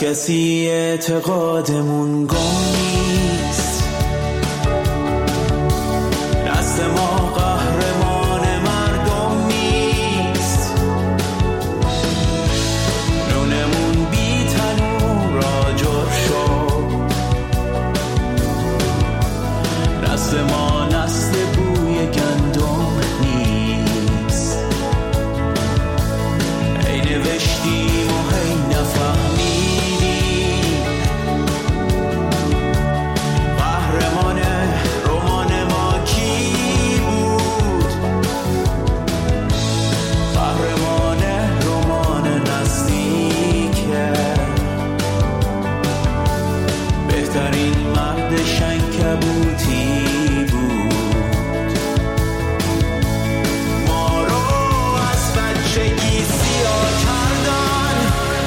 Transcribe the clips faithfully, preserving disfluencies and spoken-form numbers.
کسی اعتقادمون گم نیست، دست ما قهرمان مردم نیست، نونمون بی تنور آجر شد، دست ما نسل بوی گندم نیست، ای نوشتیم و هی نفهمیدیم، قهرمان رمان ما کی بود، قهرمان رمان نزدیکه، بهترین مرد شنکبوتی بود، ما رو از بچگی سیاه کردن،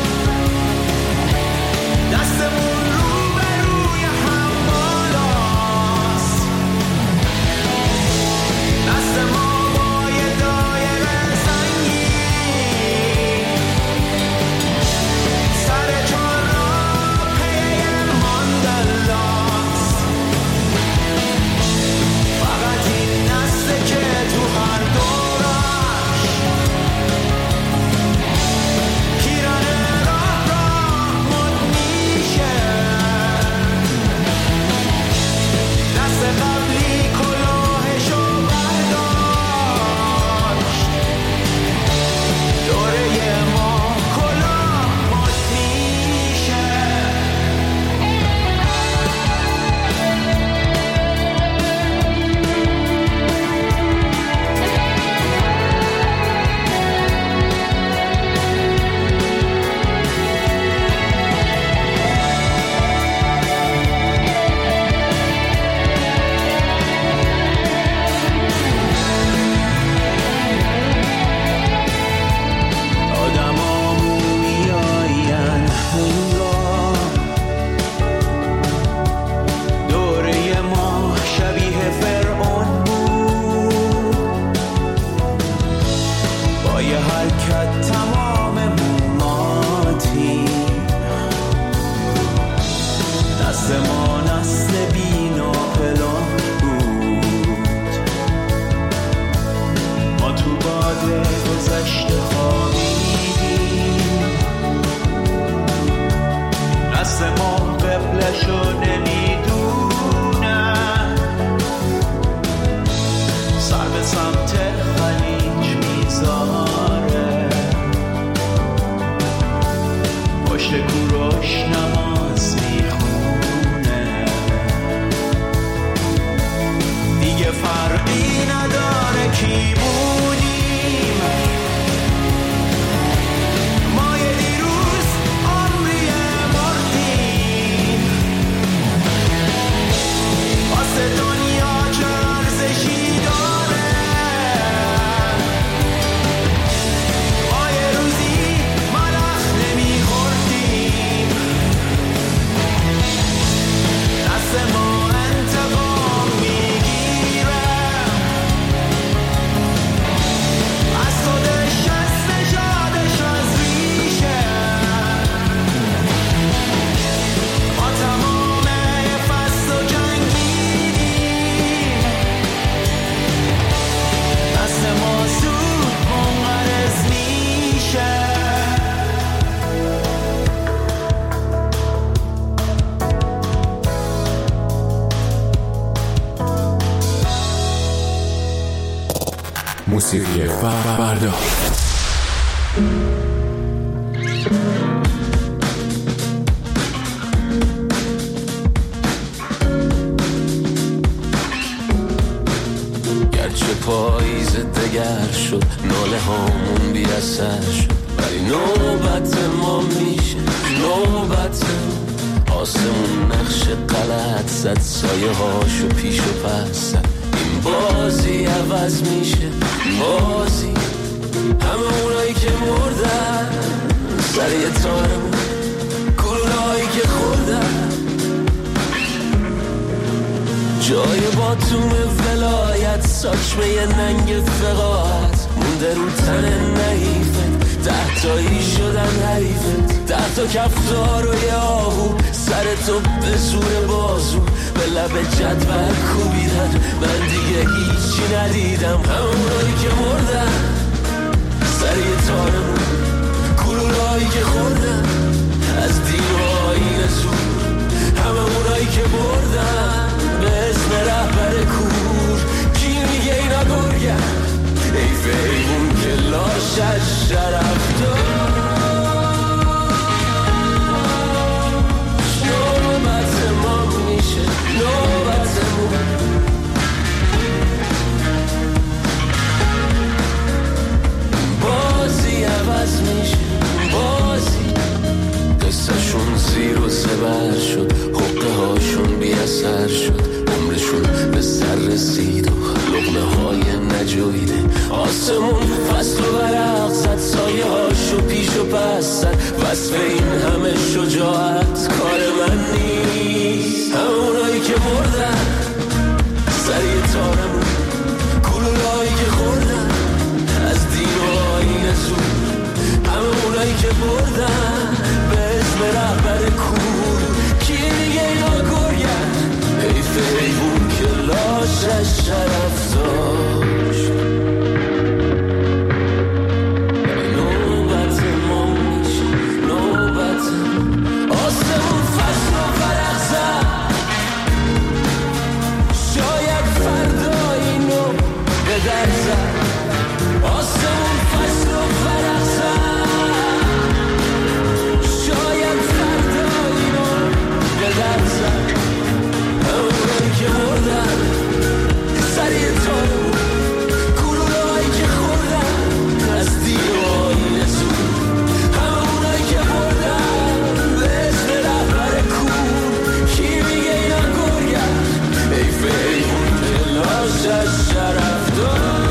دستمون رو به روی هم بالاست، دست ما با یه دایره سنگین، سر چهار راه پی ماندلاست، فقط این نسله که تو هر دورش پیرن راه راه مد میشه، دست قبلی کلاهشو برداشت، دوره ما کلاه مد میشه. آدما مومیایین اون را، دوره ما شبیه فرعون بود، با یه حرکت تماممون ماتیم، دست ما نسل بی ناپلون بود، ما تو باد گذشته خوابیدیم، دست ما قبلشو نمیدونه، سر به سمت خلیج میذاره، پشت کوروش نماز میخونه، دیگه فرقی نداره کی بودیم، ما یه دیروز عمریه مردیم، واسه دنیا چه ارزشی داره، ما یه روزی ملخ نمیخوردیم، دست ما انتقام میگیره، از خودش از نژادش از ریشه، ما تمام فصل و جنگیدیم، دست ما زود منقرض میشه. موسیقی فردا. گرچه پاییز دگر شد، ناله هامون بی اثر شد، ولی نوبت ما میشه، نوبت آسمون نقش غلط زد، سایه هاشو پیش و پس زد، این بازی عوض میشه، بازی همه اونایی که مردن سر یه تارمون، گلوله‌هایی که خوردن جای باتوم ولایت، ساچمه ننگ فقاعت مونده رو تن نحیفت، ده تایی شدن حریفت، ده تا کفتار و یه آهو سر تو به زور بازو به لب جدول کوبیدن. من دیگه هیچی ندیدم، همونایی که مردن سر یه تارمون، گلولایی که خوردن از دین و آیین زور، همه اونایی که بردن به اسم رهبر کور. کی میگه اینا گرگن؟ ای فیمون که لاشش شرف دار. نوبت ما میشه نوبتمون، بازی عوض میشه بازی. قصهشون زیر و زبر شد، حقه هاشون بی اثر شد، عمرشون به سر رسید و لقمه های نجویده. آسمون فصل و برق زد، سایه هاشو پیش و پس زد. وصف این همه شجاعت کار من نیست. همونایی که مردن سر یه تارمون، گلولایی که خوردن از دین و آیین زور، همونایی که بردن به اسم رهبر کور. کی میگه اینا گرگن؟ حیف حیوون که لاشش شرف داشت. نوبت ما میشه نوبت، آسمون فصل و فرق زد، شاید فردا اینو به در زد. آسمون فصل و فرق زد، شاید فردا اینو به در زد. همونایی که مردن سر یه تارمون، گلوله‌هایی که خوردن از دین و آیین زور، همونایی که مردن به اسم رهبر کور. کی میگه اینا گرگن؟ ای فیمون که لاشش شرف دار.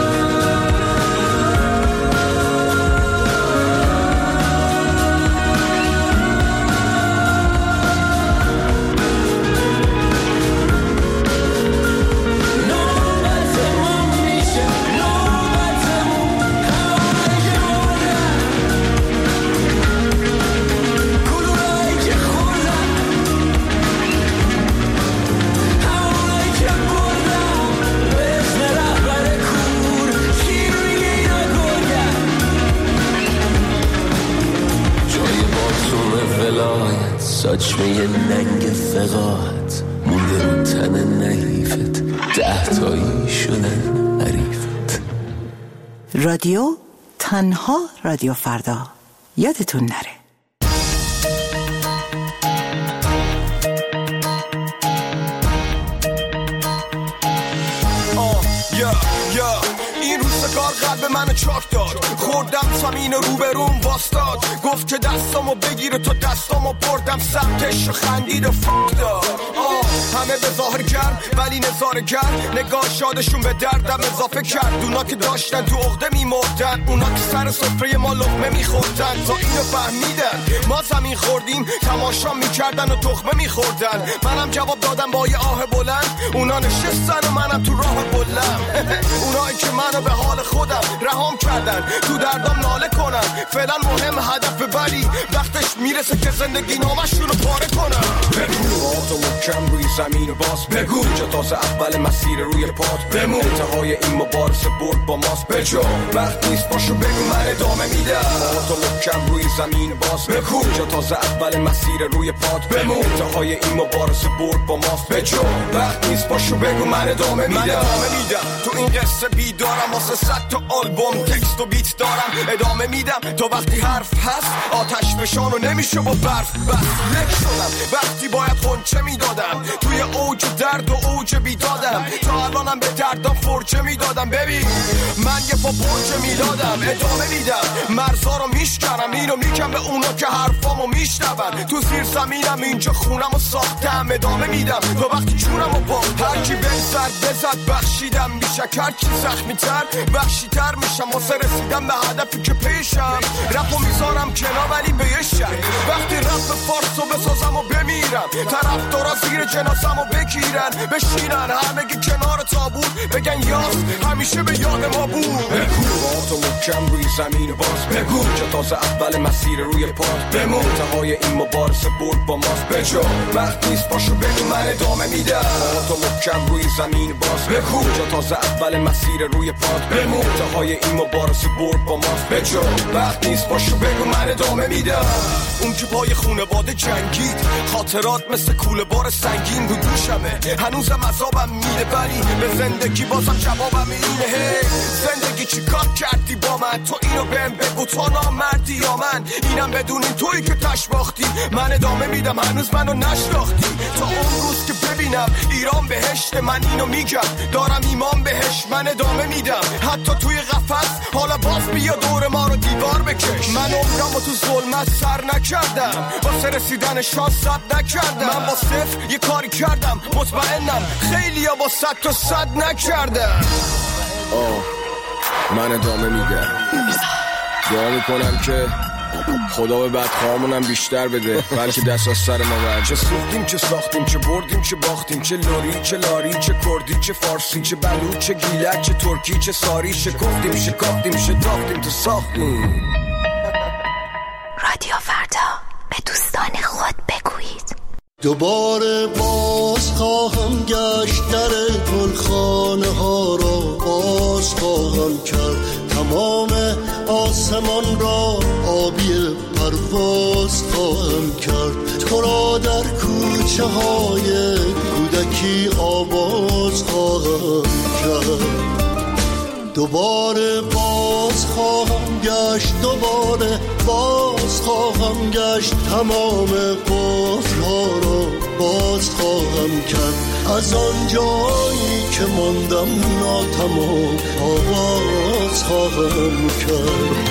ساچمه ننگ فقاعت مونده رو تن نحیفت، ده تایی شدن حریفت. رادیو تنها رادیو فردا، یادتون نره. این روزگار قلب منو چاک داد، خوردم زمین رو به روم واستاد، گفت که دستامو بگیره تو دستامو بردم سمتش و خندید و فک داد. همه به ظاهر گرم ولی نظاره گرم، نگاه شادشون به دردم اضافه کرد. اونا که داشتن تو عقده میمردن، اونا که سر سفره ما لقمه میخوردن، تا اینو فهمیدن ما زمین خوردیم تماشا میکردن و تخمه میخوردن. منم جواب دادم با یه آه بلند، اونا نشستن و منم تو راه بلند. اونایی که منو به حال خودم رهام کردن، تو دردم ناله کنن، فعلا مهم هدف ولی وقتش میرسه که زندگی نامشون رو پاره کنن. بگو تو محکم روی زمین و باز بگو، اینجا تازه اول مسیر روی پات بمون، انتهای این مبارزه برد با ماست بجا. وقت نیست باشو بگو من ادامه میدم، تو محکم روی زمین و باز بگو، اینجا تازه اول مسیر روی پات بمون، انتهای این مبارزه برد با ماست بجا. وقت نیست باشو بگو من ادامه میدم، من ادامه میدم. تو این قصه بیدارم واسه صد تا آلبوم تکست و بیت دارم، ادامه میدم تا وقتی حرف هست آتش فشانو نمیشه با برف بس. لک شدم وقتی باید خونچه میدادم، توی اوج درد و اوج بیدادم، تا الانم به دردم فرچه میدادم. ببین من یه پا پرچه میدادم، ادامه میدم، مرزا رو میشکنم، اینو میگم به اونا که حرفامو میشنون. تو زیر زمینم اینجا خونمو ساختم، ادامه میدم تا وقتی جونمو باختم. هرکی به سر بزد بخشیدم، بیشکر کی زخمی تر بخشی تر میشم واسه رسیدم به هدفی که پیشم. رپو میذارم کنار ولی به یه شک، وقتی رپ فارسو بسازم و بمیرم، طرف دارا زیر جنازم و بگیرن بشینن همگی کنار تابوت، بگن یاس همیشه به یاد ما بود. بگو تو محکم روی زمین باز بگو که تازه اول مسیر روی پات بمون انتهای این مبارزه برد با ماست بجا وقت نیست پاشو بگو من ادامه میدم تو محکم روی زمین باز بگو که تازه اول مسیر روی پات بمون انتهای این مبارزه برد با ماست بجا وقت نیست پاشو بگو من ادامه میدم اون که پای خونواده جنگید خاطرات مثل کوله بار سنگین رو دوشمه هنوزم عذابم میده ولی به زندگی بازم جوابم اینه هی زندگی چی کار کردی با من تو اینو بهم بگو تو نامردی یا من اینم بدونین تویی که تش باختی من ادامه میدم هنوز منو نشناختی تا اون روز که ببینم ایران بهشت من اینو میگم دارم ایمان بهش من ادامه میدم حتی توی قفس حالا باز بیا دور ما رو دیوار بکش من عمرمو تو ظلمت سر نکردم واسه رسیدن شانس صد نکردم من با صفر یه کاری کردم مطمئنم خیلی ها با صد تا صد نکردم آه من ادامه میدم دعا میکنم که خدا به بدخواهامونم بیشتر بده بلکه دست از سر ما برد چه سوختیم چه ساختیم چه بردیم چه باختیم چه لوری چه لاری چه کردی چه فارسی چه بلوچ چه گیلک چه ترکی چه ساری شکفتیم شکافتیم شتافتیم تو ساختیم رادیو فردا به دوستان خود بگویید دوباره باز خواهم گشت در گلخانه ها را باز خواهم کرد تمام آسمان را آبی پرواز خواهم کرد تو را در کوچه های کودکی آواز خواهم کرد دوباره باز خواهم گشت دوباره باز خواهم گشت تمام قفل‌ها را باز خواهم کرد از آن جایی که ماندم ناتمام آواز خواهم کرد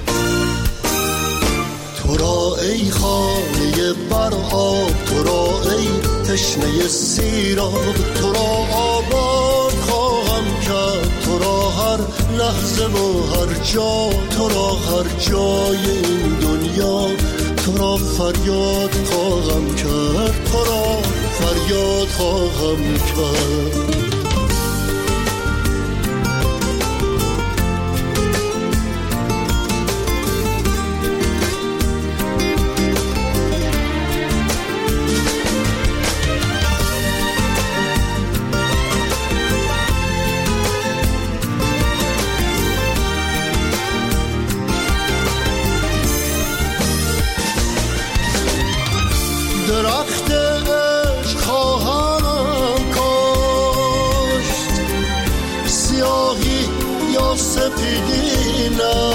تو را ای خانه بر آب تو را ای تشنه سیراب تو را آباد خواهم کرد تو را هر لحظه و هر جا تو را هر جای این دنیا تو را فریاد خواهم کرد تو را فریاد خواهم کرد درخت عشق خواهم کاشت سیاهی یا سپیدی نه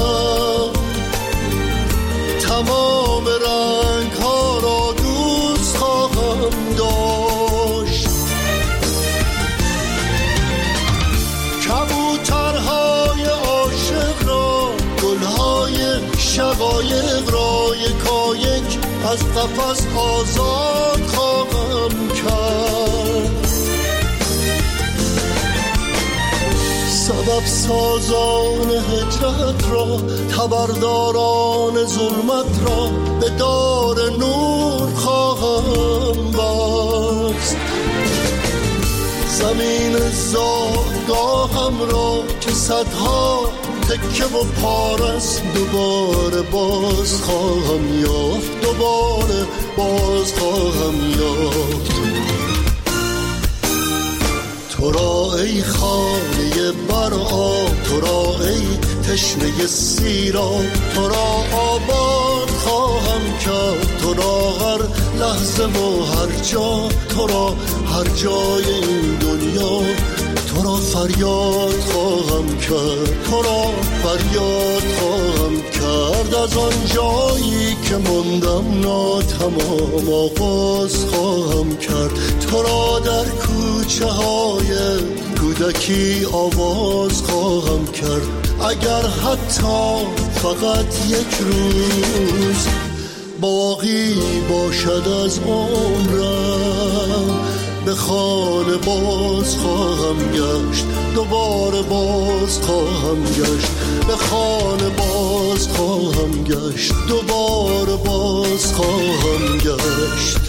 تمام رنگ ها را دوست خواهم داشت کبوترهای عاشق را گلهای شقایق را یکایک از قفس آزاد خواهم کرد سبب سازان هجرت را خبرداران ظلمت را به دار نور خواهم بست زمین زادگاهم را که صدها تکه و پارست دوباره باز خواهم یافت دوباره باز خواهم یافت تو را ای خانه بر آب تو را ای تشنه سیراب تو را آباد خواهم کرد تو را هر لحظه و هر جا تو را هر جای این دنیا تو را فریاد خواهم کرد تو را فریاد خواهم کرد از آن جایی که ماندم ناتمام آغاز خواهم کرد تو را در کوچه های کودکی آواز خواهم کرد اگر حتی فقط یک روز باقی باشد از عمرم به خانه باز خواهم گشت دوباره باز خواهم گشت به خانه باز خواهم گشت دوباره باز خواهم گشت